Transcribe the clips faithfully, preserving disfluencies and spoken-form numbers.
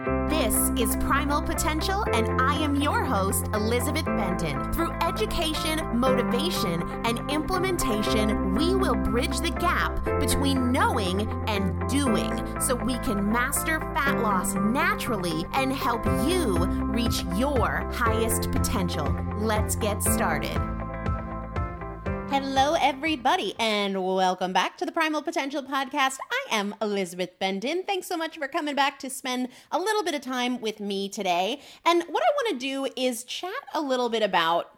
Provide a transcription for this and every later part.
This is Primal Potential, and I am your host, Elizabeth Benton. Through education, motivation, and implementation, we will bridge the gap between knowing and doing so we can master fat loss naturally and help you reach your highest potential. Let's get started. Hello, everybody, and welcome back to the Primal Potential Podcast. I am Elizabeth Benton. Thanks so much for coming back to spend a little bit of time with me today. And what I want to do is chat a little bit about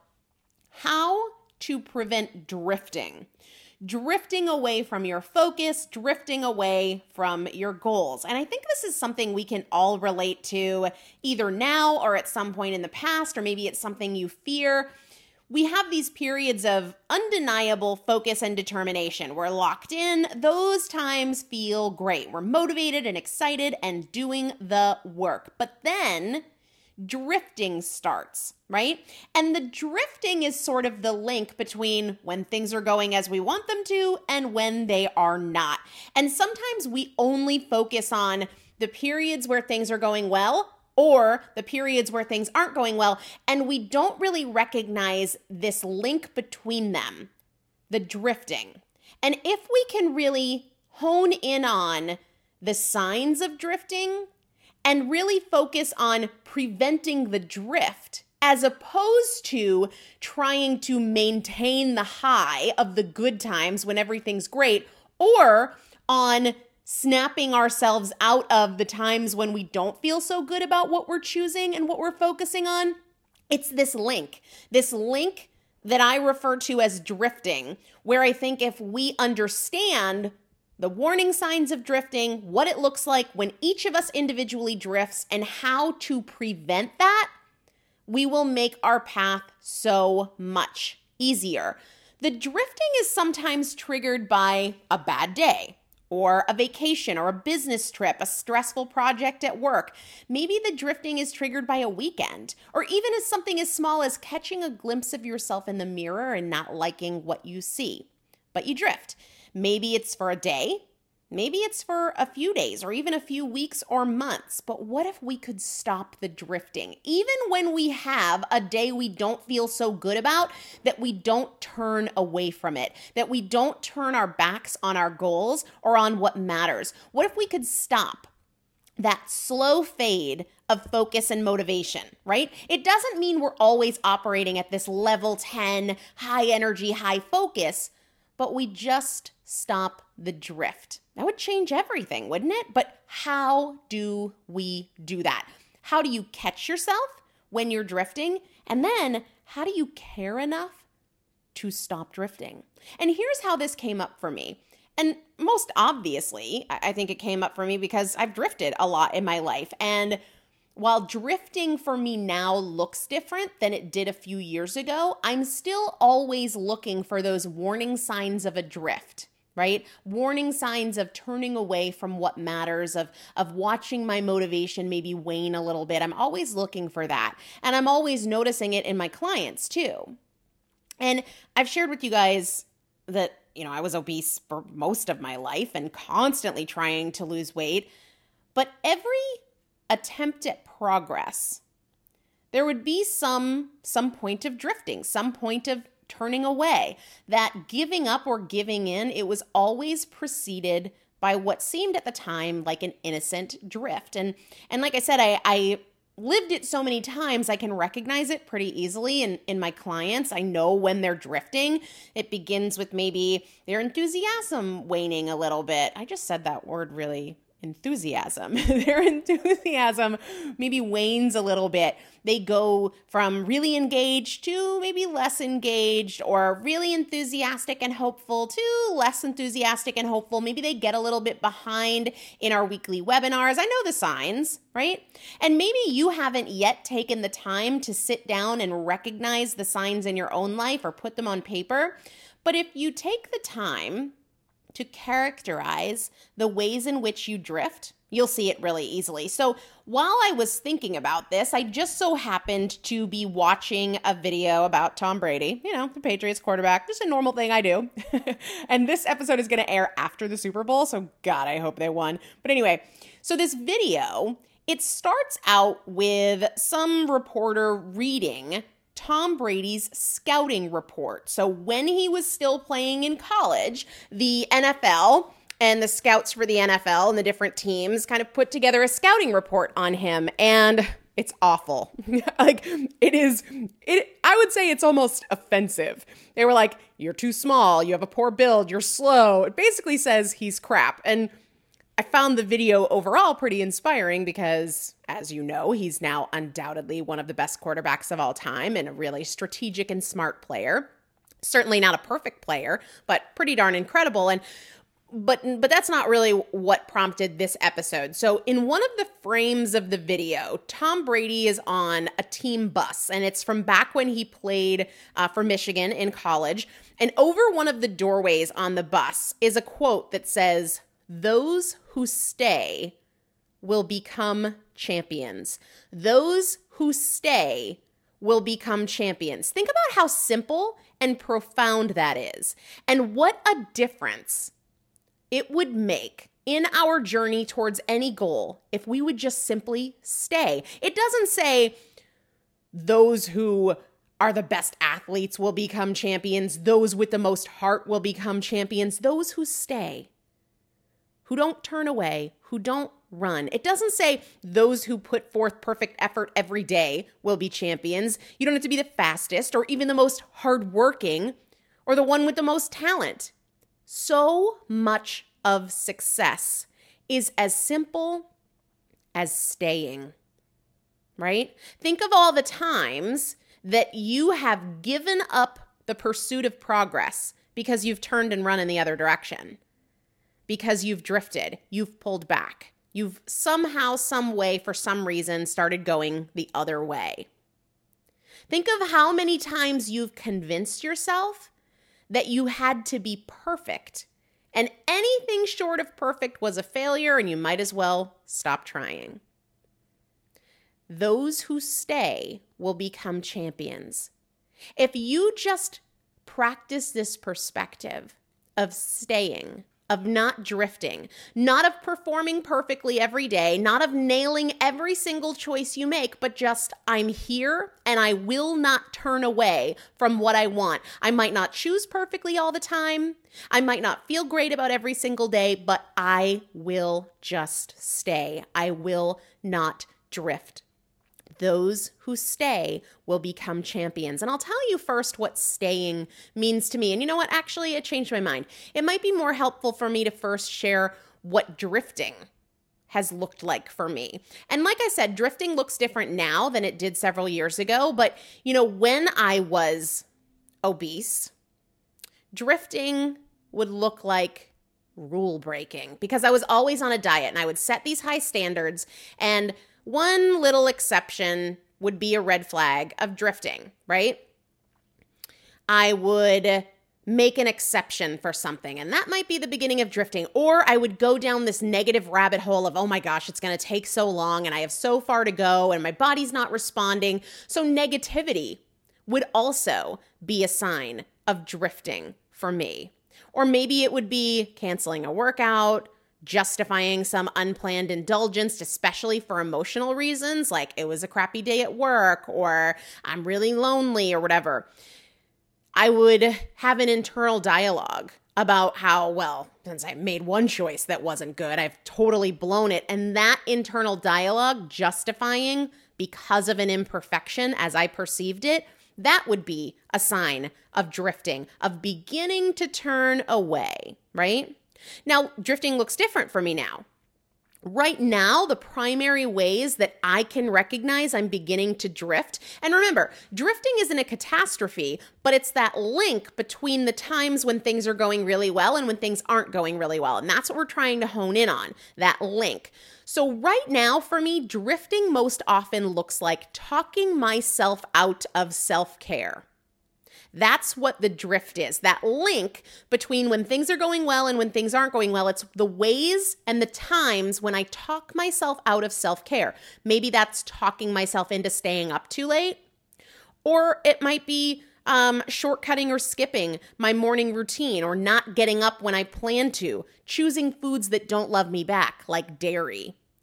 how to prevent drifting. Drifting away from your focus, drifting away from your goals. And I think this is something we can all relate to either now or at some point in the past, or maybe it's something you fear. We have these periods of undeniable focus and determination. We're locked in. Those times feel great. We're motivated and excited and doing the work. But then drifting starts, right? And the drifting is sort of the link between when things are going as we want them to and when they are not. And sometimes we only focus on the periods where things are going well, or the periods where things aren't going well, and we don't really recognize this link between them, the drifting. And if we can really hone in on the signs of drifting and really focus on preventing the drift, as opposed to trying to maintain the high of the good times when everything's great, or on snapping ourselves out of the times when we don't feel so good about what we're choosing and what we're focusing on. It's this link, this link that I refer to as drifting, where I think if we understand the warning signs of drifting, what it looks like when each of us individually drifts, and how to prevent that, we will make our path so much easier. The drifting is sometimes triggered by a bad day, or a vacation, or a business trip, a stressful project at work. Maybe the drifting is triggered by a weekend, or even as something as small as catching a glimpse of yourself in the mirror and not liking what you see. But you drift. Maybe it's for a day, maybe it's for a few days, or even a few weeks or months. But what if we could stop the drifting? Even when we have a day we don't feel so good about, that we don't turn away from it, that we don't turn our backs on our goals or on what matters. What if we could stop that slow fade of focus and motivation, right? It doesn't mean we're always operating at this level ten, high energy, high focus, but we just stop the drift. That would change everything, wouldn't it? But how do we do that? How do you catch yourself when you're drifting? And then how do you care enough to stop drifting? And here's how this came up for me. And most obviously, I think it came up for me because I've drifted a lot in my life. And while drifting for me now looks different than it did a few years ago, I'm still always looking for those warning signs of a drift, right? Warning signs of turning away from what matters, of, of watching my motivation maybe wane a little bit. I'm always looking for that. And I'm always noticing it in my clients too. And I've shared with you guys that, you know, I was obese for most of my life and constantly trying to lose weight. But every attempt at progress, there would be some some point of drifting, some point of turning away. That giving up or giving in, it was always preceded by what seemed at the time like an innocent drift. And and like I said, I, I lived it so many times, I can recognize it pretty easily in, in my clients. I know when they're drifting. It begins with maybe their enthusiasm waning a little bit. I just said that word really enthusiasm. Their enthusiasm maybe wanes a little bit. They go from really engaged to maybe less engaged, or really enthusiastic and hopeful to less enthusiastic and hopeful. Maybe they get a little bit behind in our weekly webinars. I know the signs, right? And maybe you haven't yet taken the time to sit down and recognize the signs in your own life or put them on paper. But if you take the time to characterize the ways in which you drift, you'll see it really easily. So while I was thinking about this, I just so happened to be watching a video about Tom Brady, you know, the Patriots quarterback, just a normal thing I do. And this episode is going to air after the Super Bowl, so God, I hope they won. But anyway, so this video It starts out with some reporter reading Tom Brady's scouting report. So when he was still playing in college, the N F L and the scouts for the N F L and the different teams kind of put together a scouting report on him, and it's awful. Like, it is, it. I would say it's almost offensive. They were like, you're too small, you have a poor build, you're slow. It basically says he's crap. And I found the video overall pretty inspiring because, as you know, he's now undoubtedly one of the best quarterbacks of all time and a really strategic and smart player. Certainly not a perfect player, but pretty darn incredible. And But but that's not really what prompted this episode. So in one of the frames of the video, Tom Brady is on a team bus, and it's from back when he played uh, for Michigan in college. And over one of the doorways on the bus is a quote that says, "Those who stay will become champions. Those who stay will become champions." Think about how simple and profound that is, and what a difference it would make in our journey towards any goal if we would just simply stay. It doesn't say those who are the best athletes will become champions, those with the most heart will become champions, those who stay, who don't turn away, who don't run. It doesn't say those who put forth perfect effort every day will be champions. You don't have to be the fastest or even the most hardworking or the one with the most talent. So much of success is as simple as staying, right? Think of all the times that you have given up the pursuit of progress because you've turned and run in the other direction, because you've drifted, you've pulled back, you've somehow, some way, for some reason, started going the other way. Think of how many times you've convinced yourself that you had to be perfect, and anything short of perfect was a failure, and you might as well stop trying. Those who stay will become champions. If you just practice this perspective of staying, of not drifting, not of performing perfectly every day, not of nailing every single choice you make, but just, I'm here and I will not turn away from what I want. I might not choose perfectly all the time. I might not feel great about every single day, but I will just stay. I will not drift. Those who stay will become champions. And I'll tell you first what staying means to me. And you know what? Actually, it changed my mind. It might be more helpful for me to first share what drifting has looked like for me. And like I said, drifting looks different now than it did several years ago. But, you know, when I was obese, drifting would look like rule breaking because I was always on a diet and I would set these high standards, and one little exception would be a red flag of drifting, right? I would make an exception for something, and that might be the beginning of drifting. Or I would go down this negative rabbit hole of, oh my gosh, it's going to take so long, and I have so far to go, and my body's not responding. So negativity would also be a sign of drifting for me. Or maybe it would be canceling a workout, justifying some unplanned indulgence, especially for emotional reasons, like it was a crappy day at work or I'm really lonely or whatever. I would have an internal dialogue about how, well, since I made one choice that wasn't good, I've totally blown it. And that internal dialogue justifying because of an imperfection as I perceived it, that would be a sign of drifting, of beginning to turn away, right? Now, drifting looks different for me now. Right now, the primary ways that I can recognize I'm beginning to drift, and remember, drifting isn't a catastrophe, but it's that link between the times when things are going really well and when things aren't going really well, and that's what we're trying to hone in on, that link. So right now, for me, drifting most often looks like talking myself out of self-care. That's what the drift is, that link between when things are going well and when things aren't going well. It's the ways and the times when I talk myself out of self-care. Maybe that's talking myself into staying up too late, or it might be um, shortcutting or skipping my morning routine, or not getting up when I plan to, choosing foods that don't love me back, like dairy.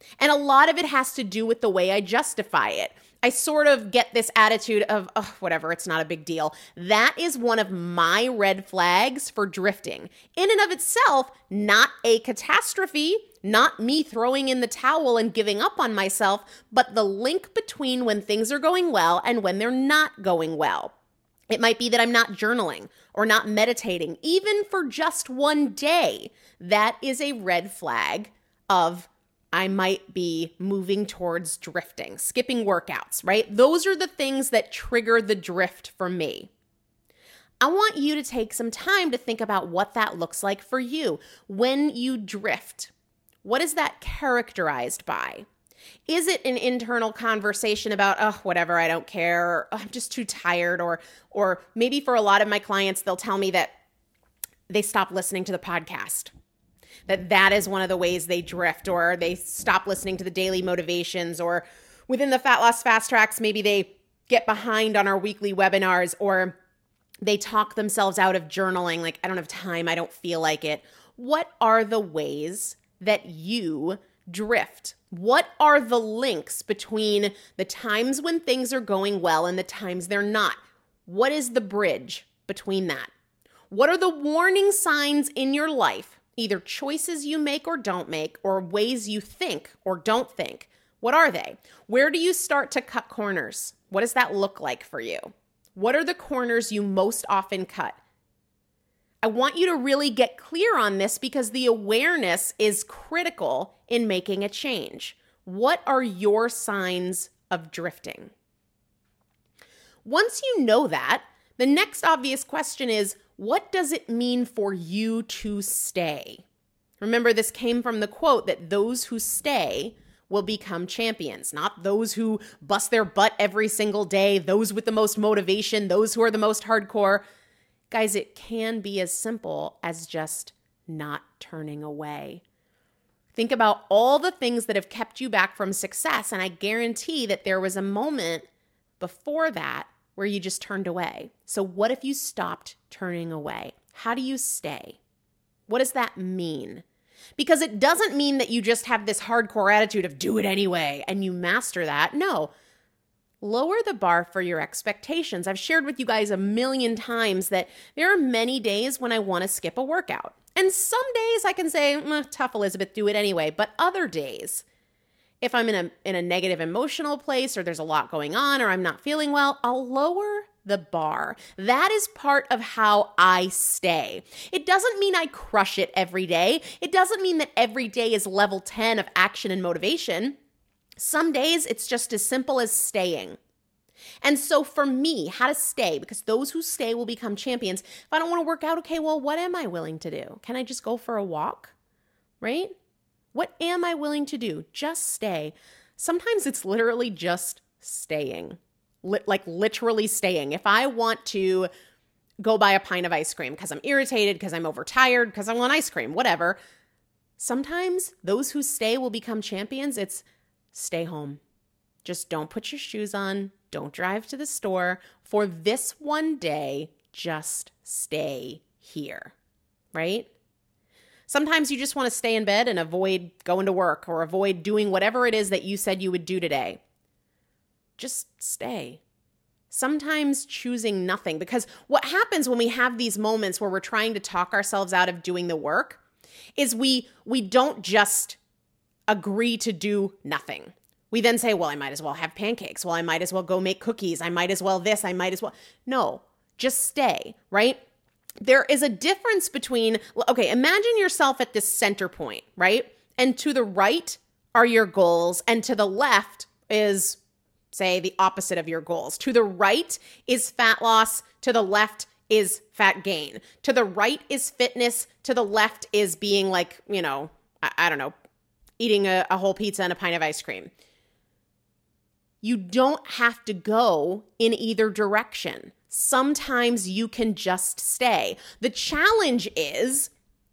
And a lot of it has to do with the way I justify it. I sort of get this attitude of, oh, whatever, it's not a big deal. That is one of my red flags for drifting. In and of itself, not a catastrophe, not me throwing in the towel and giving up on myself, but the link between when things are going well and when they're not going well. It might be that I'm not journaling or not meditating, even for just one day. That is a red flag of I might be moving towards drifting, skipping workouts, right? Those are the things that trigger the drift for me. I want you to take some time to think about what that looks like for you. When you drift, what is that characterized by? Is it an internal conversation about, oh, whatever, I don't care, or oh, I'm just too tired, or or maybe for a lot of my clients, they'll tell me that they stop listening to the podcast, that that is one of the ways they drift, or they stop listening to the daily motivations, or within the Fat Loss Fast Tracks, maybe they get behind on our weekly webinars, or they talk themselves out of journaling, like, I don't have time, I don't feel like it. What are the ways that you drift? What are the links between the times when things are going well and the times they're not? What is the bridge between that? What are the warning signs in your life, either choices you make or don't make, or ways you think or don't think? What are they? Where do you start to cut corners? What does that look like for you? What are the corners you most often cut? I want you to really get clear on this because the awareness is critical in making a change. What are your signs of drifting? Once you know that, the next obvious question is, what does it mean for you to stay? Remember, this came from the quote that those who stay will become champions, not those who bust their butt every single day, those with the most motivation, those who are the most hardcore. Guys, it can be as simple as just not turning away. Think about all the things that have kept you back from success, and I guarantee that there was a moment before that where you just turned away. So what if you stopped turning away? How do you stay? What does that mean? Because it doesn't mean that you just have this hardcore attitude of do it anyway and you master that. No. Lower the bar for your expectations. I've shared with you guys a million times that there are many days when I want to skip a workout. And some days I can say, eh, tough, Elizabeth, do it anyway. But other days, if I'm in a in a negative emotional place or there's a lot going on or I'm not feeling well, I'll lower the bar. That is part of how I stay. It doesn't mean I crush it every day. It doesn't mean that every day is level ten of action and motivation. Some days it's just as simple as staying. And so for me, how to stay, because those who stay will become champions. If I don't want to work out, okay, well, what am I willing to do? Can I just go for a walk? Right? What am I willing to do? Just stay. Sometimes it's literally just staying, Li- like literally staying. If I want to go buy a pint of ice cream because I'm irritated, because I'm overtired, because I want ice cream, whatever. Sometimes those who stay will become champions. It's stay home. Just don't put your shoes on. Don't drive to the store. For this one day, just stay here, right? Sometimes you just want to stay in bed and avoid going to work or avoid doing whatever it is that you said you would do today. Just stay. Sometimes choosing nothing, because what happens when we have these moments where we're trying to talk ourselves out of doing the work is we we don't just agree to do nothing. We then say, well, I might as well have pancakes. Well, I might as well go make cookies. I might as well this. I might as well. No, just stay, right? There is a difference between, okay, imagine yourself at this center point, right? And to the right are your goals, and to the left is, say, the opposite of your goals. To the right is fat loss. To the left is fat gain. To the right is fitness. To the left is being like, you know, I, I don't know, eating a, a whole pizza and a pint of ice cream. You don't have to go in either direction. Sometimes you can just stay. The challenge is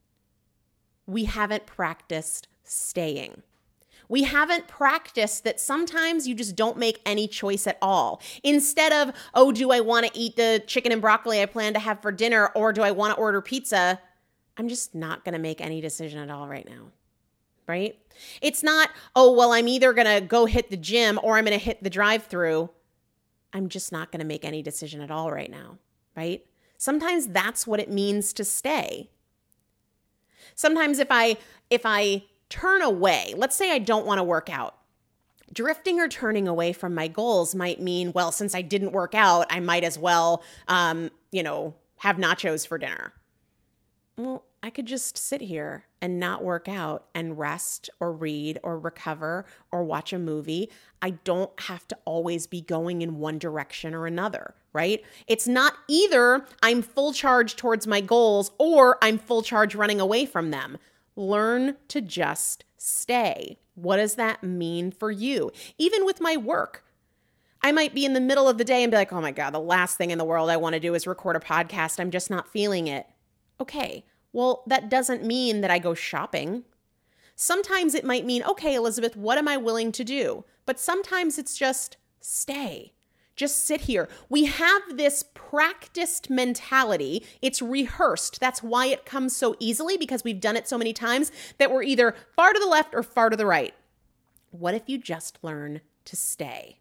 we haven't practiced staying. We haven't practiced that sometimes you just don't make any choice at all. Instead of, oh, do I want to eat the chicken and broccoli I plan to have for dinner, or do I want to order pizza? I'm just not going to make any decision at all right now. right? It's not, oh, well, I'm either going to go hit the gym or I'm going to hit the drive-through. I'm just not going to make any decision at all right now, right? Sometimes that's what it means to stay. Sometimes if I if I turn away, let's say I don't want to work out, drifting or turning away from my goals might mean, well, since I didn't work out, I might as well, um, you know, have nachos for dinner. Well, I could just sit here and not work out and rest or read or recover or watch a movie. I don't have to always be going in one direction or another, right? It's not either I'm full charge towards my goals or I'm full charge running away from them. Learn to just stay. What does that mean for you? Even with my work, I might be in the middle of the day and be like, oh my God, the last thing in the world I want to do is record a podcast. I'm just not feeling it. Okay, well, that doesn't mean that I go shopping. Sometimes it might mean, okay, Elizabeth, what am I willing to do? But sometimes it's just stay. Just sit here. We have this practiced mentality. It's rehearsed. That's why it comes so easily, because we've done it so many times that we're either far to the left or far to the right. What if you just learn to stay?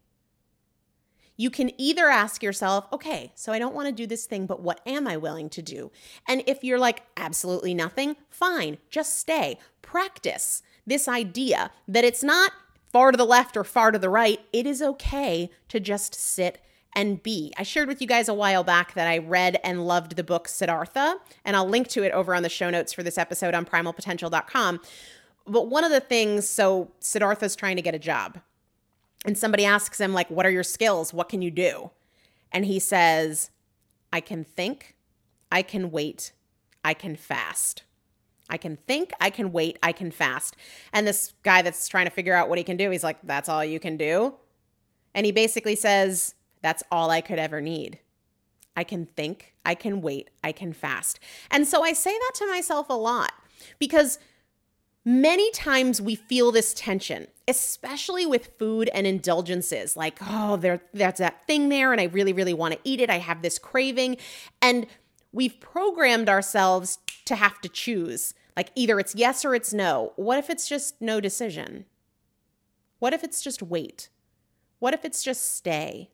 You can either ask yourself, okay, so I don't want to do this thing, but what am I willing to do? And if you're like, absolutely nothing, fine, just stay. Practice this idea that it's not far to the left or far to the right. It is okay to just sit and be. I shared with you guys a while back that I read and loved the book Siddhartha, and I'll link to it over on the show notes for this episode on primal potential dot com. But one of the things, so Siddhartha's trying to get a job. And somebody asks him, like, what are your skills? What can you do? And he says, I can think, I can wait, I can fast. I can think, I can wait, I can fast. And this guy that's trying to figure out what he can do, he's like, that's all you can do? And he basically says, that's all I could ever need. I can think, I can wait, I can fast. And so I say that to myself a lot because many times we feel this tension, especially with food and indulgences, like, oh, there, that's that thing there, and I really, really want to eat it. I have this craving. And we've programmed ourselves to have to choose. Like either it's yes or it's no. What if it's just no decision? What if it's just wait? What if it's just stay?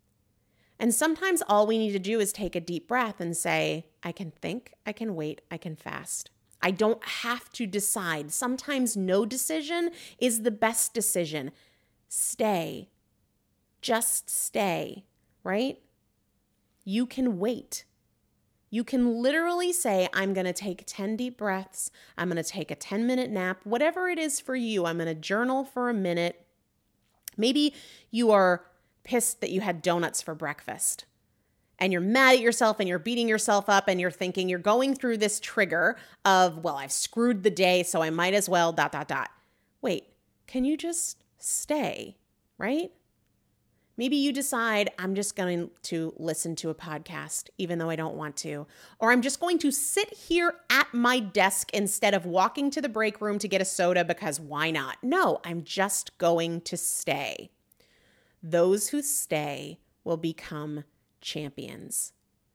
And sometimes all we need to do is take a deep breath and say, I can think, I can wait, I can fast. I don't have to decide. Sometimes no decision is the best decision. Stay. Just stay, right? You can wait. You can literally say, I'm going to take ten deep breaths. I'm going to take a ten minute nap, whatever it is for you. I'm going to journal for a minute. Maybe you are pissed that you had donuts for breakfast. And you're mad at yourself and you're beating yourself up and you're thinking you're going through this trigger of, well, I've screwed the day, so I might as well dot, dot, dot. Wait, can you just stay, right? Maybe you decide I'm just going to listen to a podcast even though I don't want to. Or I'm just going to sit here at my desk instead of walking to the break room to get a soda because why not? No, I'm just going to stay. Those who stay will become champions.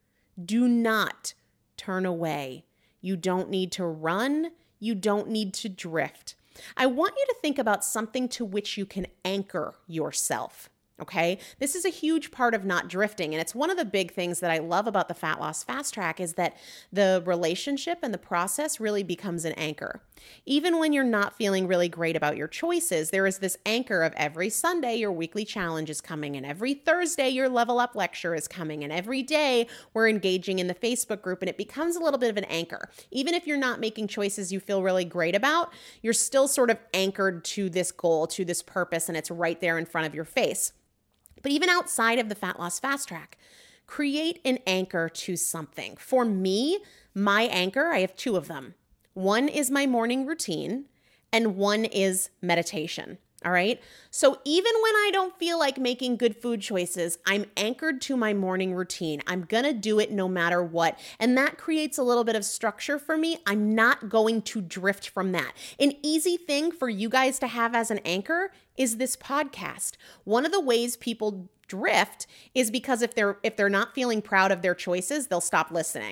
Do not turn away. You don't need to run. You don't need to drift. I want you to think about something to which you can anchor yourself. Okay, this is a huge part of not drifting. And it's one of the big things that I love about the Fat Loss Fast Track is that the relationship and the process really becomes an anchor. Even when you're not feeling really great about your choices, there is this anchor of every Sunday, your weekly challenge is coming, and every Thursday, your level up lecture is coming, and every day we're engaging in the Facebook group, and it becomes a little bit of an anchor. Even if you're not making choices you feel really great about, you're still sort of anchored to this goal, to this purpose, and it's right there in front of your face. But even outside of the Fat Loss Fast Track, create an anchor to something. For me, my anchor, I have two of them. One is my morning routine and one is meditation. All right. So even when I don't feel like making good food choices, I'm anchored to my morning routine. I'm going to do it no matter what. And that creates a little bit of structure for me. I'm not going to drift from that. An easy thing for you guys to have as an anchor is this podcast. One of the ways people drift is because if they're if they're not feeling proud of their choices, they'll stop listening.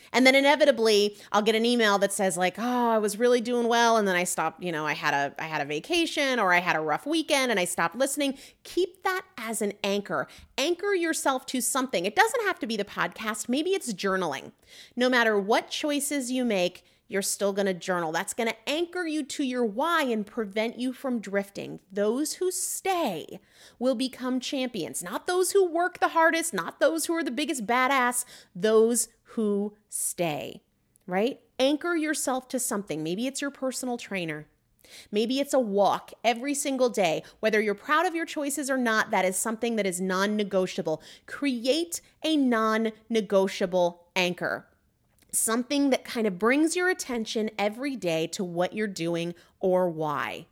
And then inevitably I'll get an email that says like, oh, I was really doing well. And then I stopped, you know, I had a, I had a vacation or I had a rough weekend and I stopped listening. Keep that as an anchor. Anchor yourself to something. It doesn't have to be the podcast. Maybe it's journaling. No matter what choices you make, you're still going to journal. That's going to anchor you to your why and prevent you from drifting. Those who stay will become champions, not those who work the hardest, not those who are the biggest badass, those who stay, right? Anchor yourself to something. Maybe it's your personal trainer. Maybe it's a walk every single day. Whether you're proud of your choices or not, that is something that is non-negotiable. Create a non-negotiable anchor. Something that kind of brings your attention every day to what you're doing or why.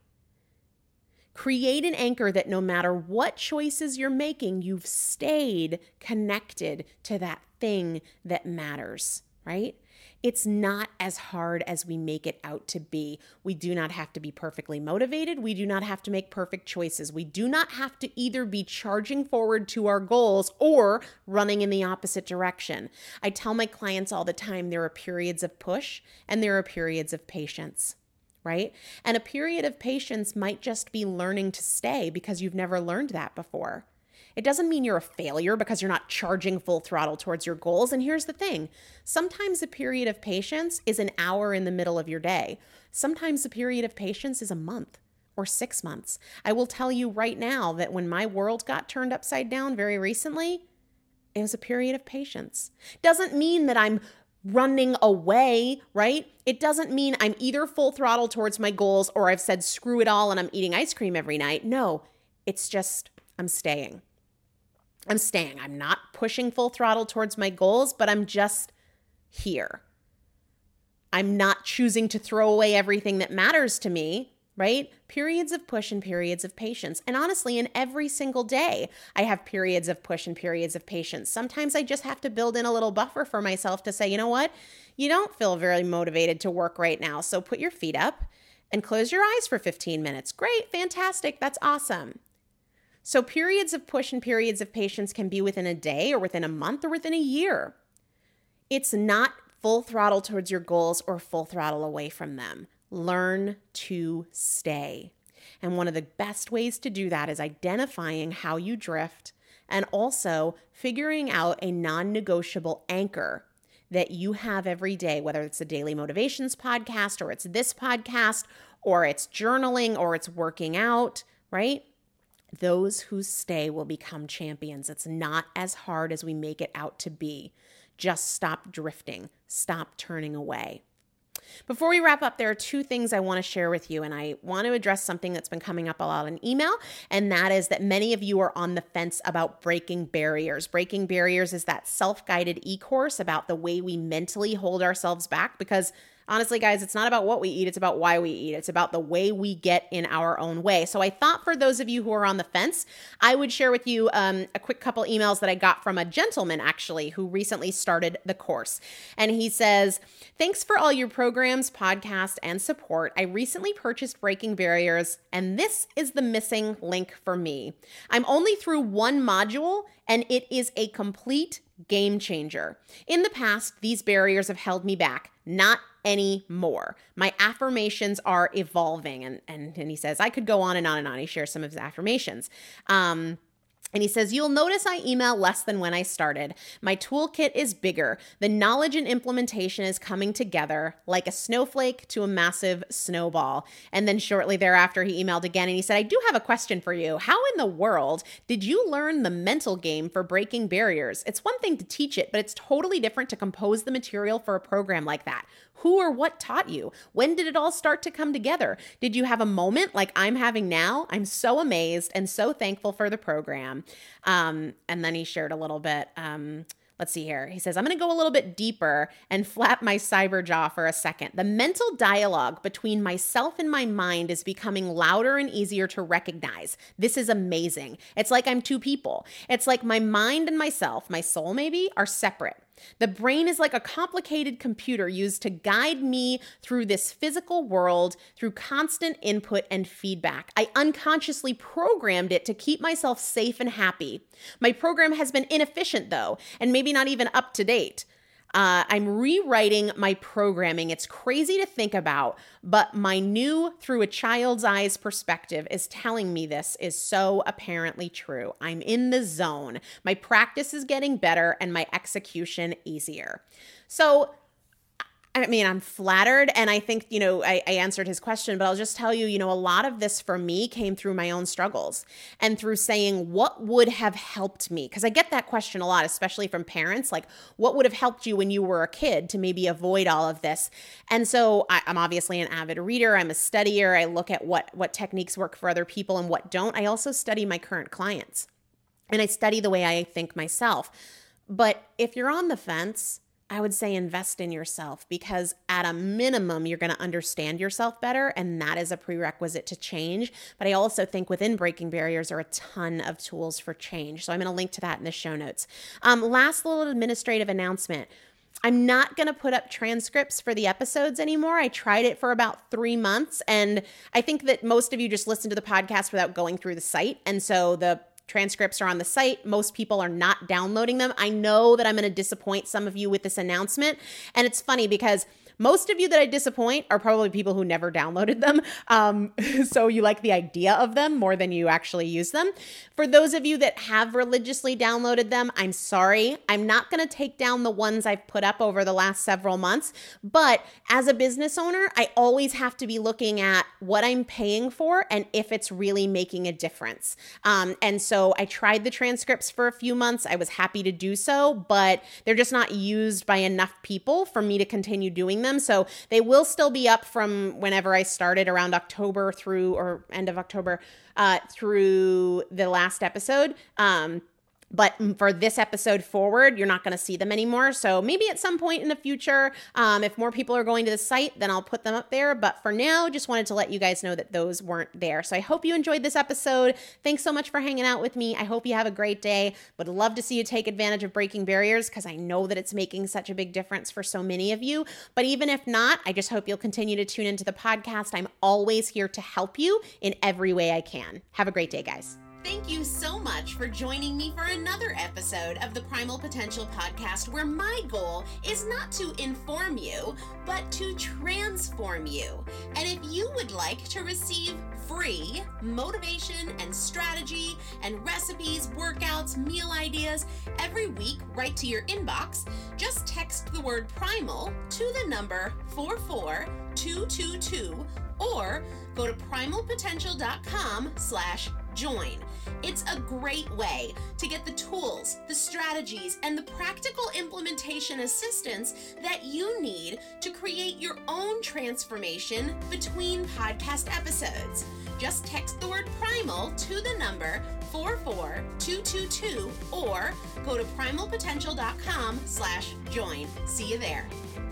Create an anchor that no matter what choices you're making, you've stayed connected to that thing that matters, right? It's not as hard as we make it out to be. We do not have to be perfectly motivated. We do not have to make perfect choices. We do not have to either be charging forward to our goals or running in the opposite direction. I tell my clients all the time, there are periods of push and there are periods of patience, right? And a period of patience might just be learning to stay because you've never learned that before. It doesn't mean you're a failure because you're not charging full throttle towards your goals. And here's the thing. Sometimes a period of patience is an hour in the middle of your day. Sometimes a period of patience is a month or six months. I will tell you right now that when my world got turned upside down very recently, it was a period of patience. Doesn't mean that I'm running away, right? It doesn't mean I'm either full throttle towards my goals or I've said screw it all and I'm eating ice cream every night. No, it's just I'm staying. I'm staying. I'm not pushing full throttle towards my goals, but I'm just here. I'm not choosing to throw away everything that matters to me, right? Periods of push and periods of patience. And honestly, in every single day, I have periods of push and periods of patience. Sometimes I just have to build in a little buffer for myself to say, you know what? You don't feel very motivated to work right now. So put your feet up and close your eyes for fifteen minutes. Great. Fantastic. That's awesome. So periods of push and periods of patience can be within a day or within a month or within a year. It's not full throttle towards your goals or full throttle away from them. Learn to stay. And one of the best ways to do that is identifying how you drift and also figuring out a non-negotiable anchor that you have every day, whether it's the Daily Motivations podcast or it's this podcast or it's journaling or it's working out, right? Those who stay will become champions. It's not as hard as we make it out to be. Just stop drifting. Stop turning away. Before we wrap up, there are two things I want to share with you, and I want to address something that's been coming up a lot in email, and that is that many of you are on the fence about breaking barriers. Breaking barriers is that self-guided e-course about the way we mentally hold ourselves back because honestly, guys, it's not about what we eat. It's about why we eat. It's about the way we get in our own way. So I thought for those of you who are on the fence, I would share with you um, a quick couple emails that I got from a gentleman, actually, who recently started the course. And he says, thanks for all your programs, podcasts, and support. I recently purchased Breaking Barriers, and this is the missing link for me. I'm only through one module, and it is a complete game changer. In the past, these barriers have held me back. Not anymore. My affirmations are evolving. And, and, and he says, I could go on and on and on. He shares some of his affirmations. Um, And he says, you'll notice I email less than when I started. My toolkit is bigger. The knowledge and implementation is coming together like a snowflake to a massive snowball. And then shortly thereafter, he emailed again and he said, I do have a question for you. How in the world did you learn the mental game for breaking barriers? It's one thing to teach it, but it's totally different to compose the material for a program like that. Who or what taught you? When did it all start to come together? Did you have a moment like I'm having now? I'm so amazed and so thankful for the program. Um, and then he shared a little bit. Um, let's see here. He says, I'm going to go a little bit deeper and flap my cyber jaw for a second. The mental dialogue between myself and my mind is becoming louder and easier to recognize. This is amazing. It's like I'm two people. It's like my mind and myself, my soul maybe, are separate. The brain is like a complicated computer used to guide me through this physical world through constant input and feedback. I unconsciously programmed it to keep myself safe and happy. My program has been inefficient though, and maybe not even up to date. Uh, I'm rewriting my programming. It's crazy to think about, but my new through a child's eyes perspective is telling me this is so apparently true. I'm in the zone. My practice is getting better and my execution easier. So I mean, I'm flattered, and I think, you know, I, I answered his question, but I'll just tell you, you know, a lot of this for me came through my own struggles and through saying, what would have helped me? Because I get that question a lot, especially from parents, like, what would have helped you when you were a kid to maybe avoid all of this? And so I, I'm obviously an avid reader. I'm a studier. I look at what, what techniques work for other people and what don't. I also study my current clients, and I study the way I think myself. But if you're on the fence, I would say invest in yourself, because at a minimum, you're going to understand yourself better, and that is a prerequisite to change. But I also think within Breaking Barriers are a ton of tools for change. So I'm going to link to that in the show notes. Um, last little administrative announcement. I'm not going to put up transcripts for the episodes anymore. I tried it for about three months, and I think that most of you just listen to the podcast without going through the site. And so the transcripts are on the site. Most people are not downloading them. I know that I'm going to disappoint some of you with this announcement. And it's funny because most of you that I disappoint are probably people who never downloaded them. Um, so you like the idea of them more than you actually use them. For those of you that have religiously downloaded them, I'm sorry. I'm not going to take down the ones I've put up over the last several months. But as a business owner, I always have to be looking at what I'm paying for and if it's really making a difference. Um, and so I tried the transcripts for a few months. I was happy to do so, but they're just not used by enough people for me to continue doing them. So they will still be up from whenever I started around October through or end of October uh, through the last episode. Um, But for this episode forward, you're not going to see them anymore. So maybe at some point in the future, um, if more people are going to the site, then I'll put them up there. But for now, just wanted to let you guys know that those weren't there. So I hope you enjoyed this episode. Thanks so much for hanging out with me. I hope you have a great day. Would love to see you take advantage of Breaking Barriers, because I know that it's making such a big difference for so many of you. But even if not, I just hope you'll continue to tune into the podcast. I'm always here to help you in every way I can. Have a great day, guys. Thank you so much for joining me for another episode of the Primal Potential Podcast, where my goal is not to inform you, but to transform you. And if you would like to receive free motivation and strategy and recipes, workouts, meal ideas every week right to your inbox, just text the word primal to the number four four two two two or go to primalpotential.com slash join. It's a great way to get the tools, the strategies, and the practical implementation assistance that you need to create your own transformation between podcast episodes. Just text the word primal to the number four four two two two or go to primalpotential.com slash join. See you there.